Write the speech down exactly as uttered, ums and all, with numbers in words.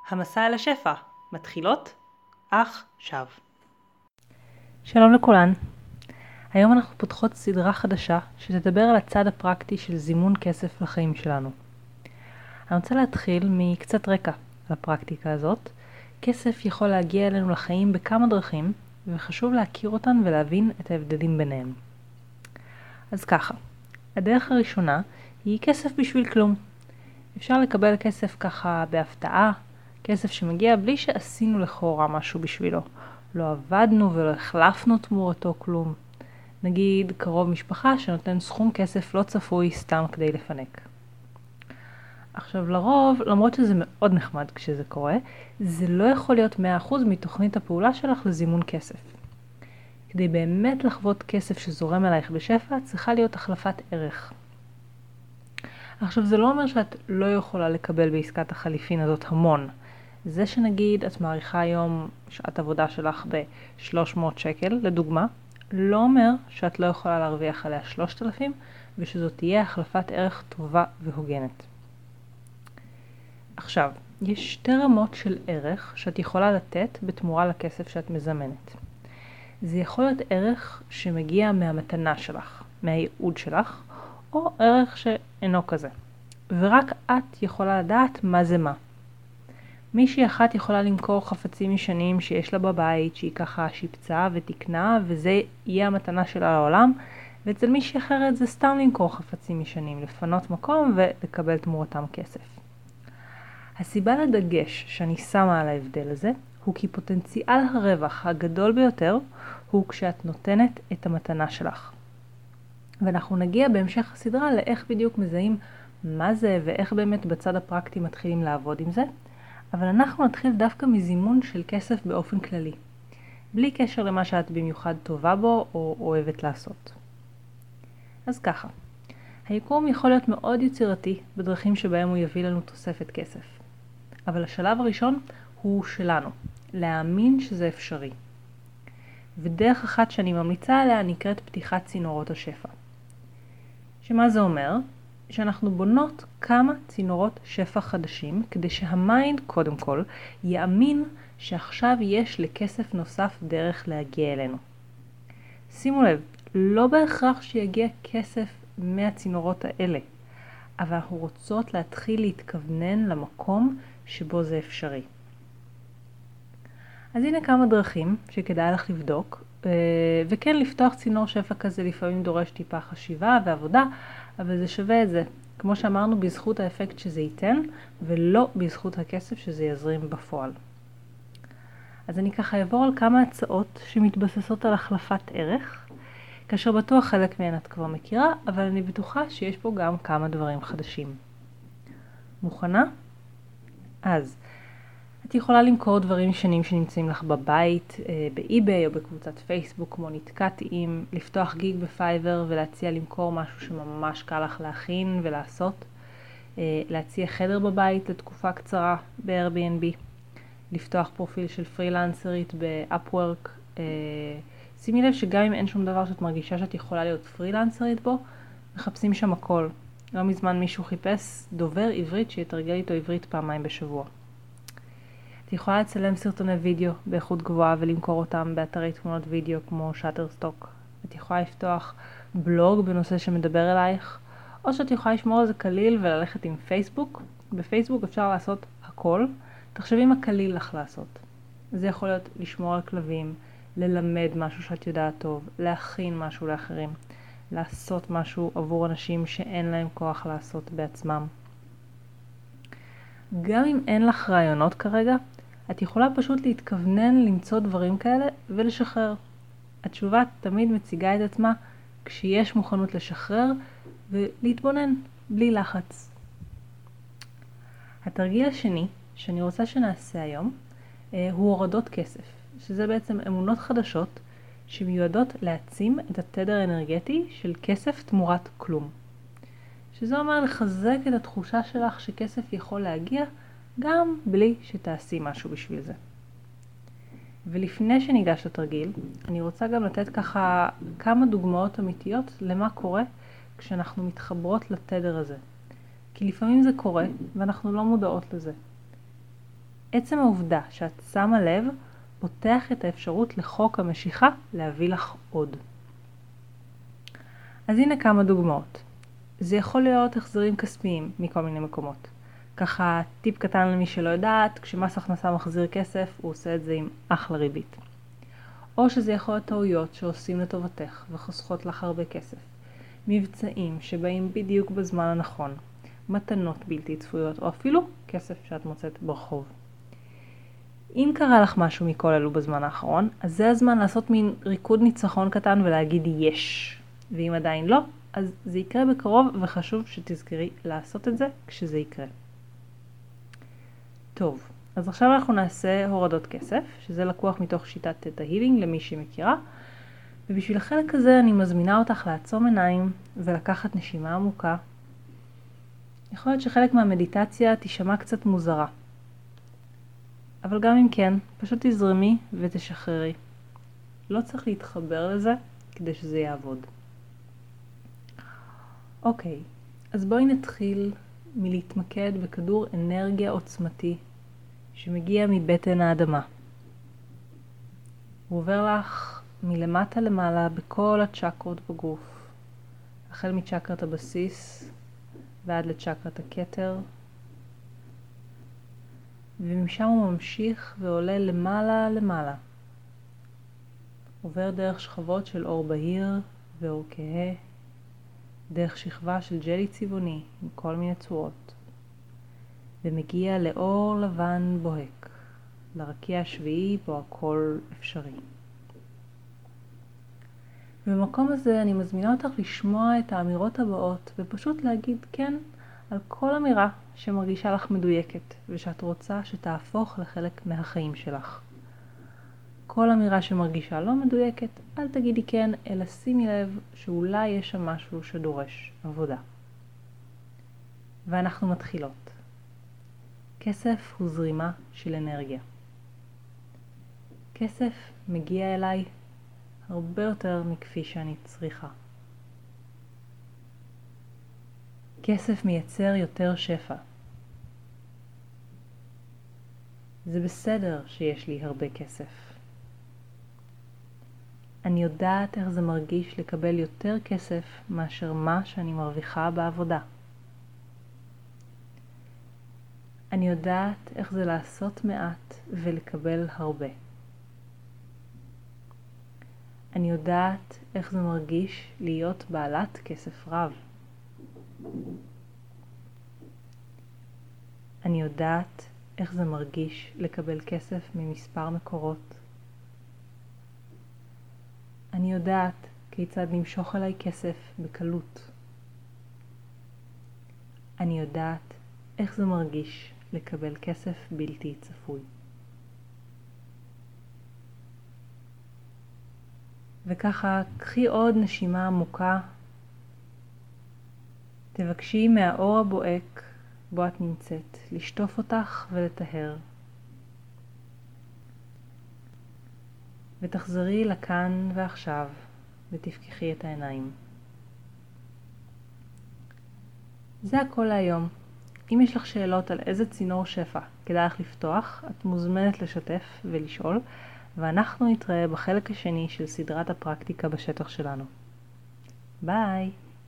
המסע אל השפע, מתחילות עכשיו. שלום לכולן. היום אנחנו פותחות סדרה חדשה שתדבר על הצד הפרקטי של זימון כסף לחיים שלנו. אני רוצה להתחיל מקצת רקע על הפרקטיקה הזאת. כסף יכול להגיע אלינו לחיים בכמה דרכים, וחשוב להכיר אותן ולהבין את ההבדלים ביניהם. אז ככה, הדרך הראשונה היא כסף בשביל כלום. אפשר לקבל כסף ככה בהפתעה, כסף שמגיע בלי שעשינו לכאורה משהו בשבילו. לא עבדנו ולא החלפנו תמורתו כלום. נגיד קרוב משפחה שנותן סכום כסף לא צפוי סתם כדי לפנק. עכשיו לרוב, למרות שזה מאוד נחמד כשזה קורה, זה לא יכול להיות מאה אחוז מתוכנית הפעולה שלך לזימון כסף. כדי באמת לחוות כסף שזורם אלייך בשפע, צריכה להיות החלפת ערך. עכשיו זה לא אומר שאת לא יכולה לקבל בעסקת החליפין הזאת המון. זה שנגיד את מעריכה היום שעת עבודה שלך ב-שלוש מאות שקל, לדוגמה, לא אומר שאת לא יכולה להרוויח עליה שלושת אלפים, ושזאת תהיה החלפת ערך טובה והוגנת. עכשיו, יש שתי רמות של ערך שאת יכולה לתת בתמורה לכסף שאת מזמנת. זה יכול להיות ערך שמגיע מהמתנה שלך, מהייעוד שלך, או ערך שאינו כזה. ורק את יכולה לדעת מה זה מה. מישהי אחת יכולה למכור חפצים ישנים שיש לה בבית, שהיא ככה שיפצה ותקנה, וזה יהיה המתנה שלה לעולם, ואצל מישהי אחרת זה סתם למכור חפצים ישנים, לפנות מקום ולקבל תמורתם כסף. הסיבה לדגש שאני שמה על ההבדל הזה, הוא כי פוטנציאל הרווח הגדול ביותר, הוא כשאת נותנת את המתנה שלך. ואנחנו נגיע בהמשך הסדרה לאיך בדיוק מזהים מה זה ואיך באמת בצד הפרקטי מתחילים לעבוד עם זה, אבל אנחנו נתחיל דווקא מזימון של כסף באופן כללי, בלי קשר למה שאת במיוחד טובה בו או אוהבת לעשות. אז ככה, היקום יכול להיות מאוד יצירתי בדרכים שבהם הוא יביא לנו תוספת כסף, אבל השלב הראשון הוא שלנו, להאמין שזה אפשרי. ודרך אחת שאני ממליצה עליה נקראת פתיחת צינורות השפע. שמה זה אומר? שאנחנו בונות כמה צינורות שפע חדשים, כדי שהמיינד קודם כל יאמין שעכשיו יש לכסף נוסף דרך להגיע אלינו. שימו לב, לא בהכרח שיגיע כסף מהצינורות האלה, אבל אנחנו רוצות להתחיל להתכוונן למקום שבו זה אפשרי. אז הנה כמה דרכים שכדאי לך לבדוק, וכן לפתוח צינור שפע כזה לפעמים דורש טיפה חשיבה ועבודה, אבל זה שווה את זה. כמו שאמרנו, בזכות האפקט שזה ייתן, ולא בזכות הכסף שזה יזרים בפועל. אז אני ככה אעבור על כמה הצעות שמתבססות על החלפת ערך, כאשר בטוח חלק מהן את כבר מכירה, אבל אני בטוחה שיש פה גם כמה דברים חדשים. מוכנה? אז, את יכולה למכור דברים שונים שנמצאים לך בבית, באי-ביי או בקבוצת פייסבוק, כמו נתקעתי עם, לפתוח גיג בפייבר ולהציע למכור משהו שממש קל לך להכין ולעשות, להציע חדר בבית לתקופה קצרה ב-Airbnb, לפתוח פרופיל של פרילנסרית ב-Upwork. שימי לב שגם אם אין שום דבר שאת מרגישה שאת יכולה להיות פרילנסרית בו, מחפשים שם הכל. לא מזמן מישהו חיפש דובר עברית שיתרגל איתו עברית פעמיים בשבוע. את יכולה לצלם סרטוני וידאו באיכות גבוהה ולמכור אותם באתרי תמונות וידאו כמו שטרסטוק. את יכולה לפתוח בלוג בנושא שמדבר אלייך, או שאת יכולה לשמור על זה קליל וללכת עם פייסבוק. בפייסבוק אפשר לעשות הכל, תחשבי מה קליל לך לעשות. זה יכול להיות לשמור על כלבים, ללמד משהו שאת יודעת טוב, להכין משהו לאחרים, לעשות משהו עבור אנשים שאין להם כוח לעשות בעצמם. גם אם אין לך רעיונות כרגע, את יכולה פשוט להתכוונן למצוא דברים כאלה ולשחרר. התשובה תמיד מציגה את עצמה כשיש מוכנות לשחרר ולהתבונן בלי לחץ. התרגיל השני שאני רוצה שנעשה היום הוא הורדות כסף, שזה בעצם אמונות חדשות שמיועדות להעצים את התדר האנרגטי של כסף תמורת כלום. שזה אומר לחזק את התחושה שלך שכסף יכול להגיע גם בלי שתעשי משהו בשביל זה. ולפני שניגש לתרגיל, אני רוצה גם לתת ככה כמה דוגמאות אמיתיות למה קורה כשאנחנו מתחברות לתדר הזה. כי לפעמים זה קורה ואנחנו לא מודעות לזה. עצם העובדה שאת שמה לב פותח את האפשרות לחוק המשיכה להביא לך עוד. אז הנה כמה דוגמאות. זה יכול להיות החזרים כספיים מכל מיני מקומות. ככה טיפ קטן למי שלא יודעת, כשמס הכנסה מחזיר כסף הוא עושה את זה עם אחלה ריבית. או שזה יכול להיות טעויות שעושים לטובתך וחוסכות לך הרבה כסף. מבצעים שבאים בדיוק בזמן הנכון, מתנות בלתי צפויות או אפילו כסף שאת מוצאת ברחוב. אם קרה לך משהו מכל אלו בזמן האחרון, אז זה הזמן לעשות מין ריקוד ניצחון קטן ולהגיד יש. ואם עדיין לא, אז זה יקרה בקרוב וחשוב שתזכרי לעשות את זה כשזה יקרה. טוב, אז עכשיו אנחנו נעשה הורדות כסף, שזה לקוח מתוך שיטת תטא הילינג למי שמכירה. ובשביל החלק הזה אני מזמינה אותך לעצום עיניים ולקחת נשימה עמוקה. יכול להיות שחלק מהמדיטציה תשמע קצת מוזרה. אבל גם אם כן, פשוט תזרמי ותשחררי. לא צריך להתחבר לזה כדי שזה יעבוד. אוקיי, אז בואי נתחיל מלהתמקד בכדור אנרגיה עוצמתי שמגיע מבטן האדמה. הוא עובר לך מלמטה למעלה בכל הצ'קרות בגוף, החל מצ'קרת הבסיס ועד לצ'קרת הכתר, ומשם הוא ממשיך ועולה למעלה למעלה. עובר דרך שכבות של אור בהיר ואור כהה, דרך שכבה של ג'לי צבעוני עם כל מיני צורות, ומגיע לאור לבן בוהק, לרקיע השביעי בו הכל אפשרי. ובמקום הזה אני מזמינה אותך לשמוע את האמירות הבאות ופשוט להגיד כן על כל אמירה שמרגישה לך מדויקת ושאת רוצה שתהפוך לחלק מהחיים שלך. כל אמירה שמרגישה לא מדויקת, אל תגידי כן, אלא שימי לב שאולי יש שם משהו שדורש עבודה. ואנחנו מתחילות. כסף הוא זרימה של אנרגיה. כסף מגיע אליי הרבה יותר מכפי שאני צריכה. כסף מייצר יותר שפע. זה בסדר שיש לי הרבה כסף. אני יודעת איך זה מרגיש לקבל יותר כסף מאשר מה שאני מרוויחה בעבודה. אני יודעת איך זה לעשות מעט ולקבל הרבה. אני יודעת איך זה מרגיש להיות בעלת כסף רב. אני יודעת איך זה מרגיש לקבל כסף ממספר מקורות. אני יודעת כיצד למשוך אליי כסף בקלות. אני יודעת איך זה מרגיש לקבל כסף בלתי צפוי. וככה, קחי עוד נשימה עמוקה. תבקשי מהאור הבוהק בו את נמצאת לשטוף אותך ולטהר. ותחזרי לכאן ועכשיו ותפקחי את העיניים. זה הכל להיום. אם יש לך שאלות על איזה צינור שפע כדאי לך לפתוח, את מוזמנת לשתף ולשאול, ואנחנו נתראה בחלק השני של סדרת הפרקטיקה בשטח שלנו. ביי!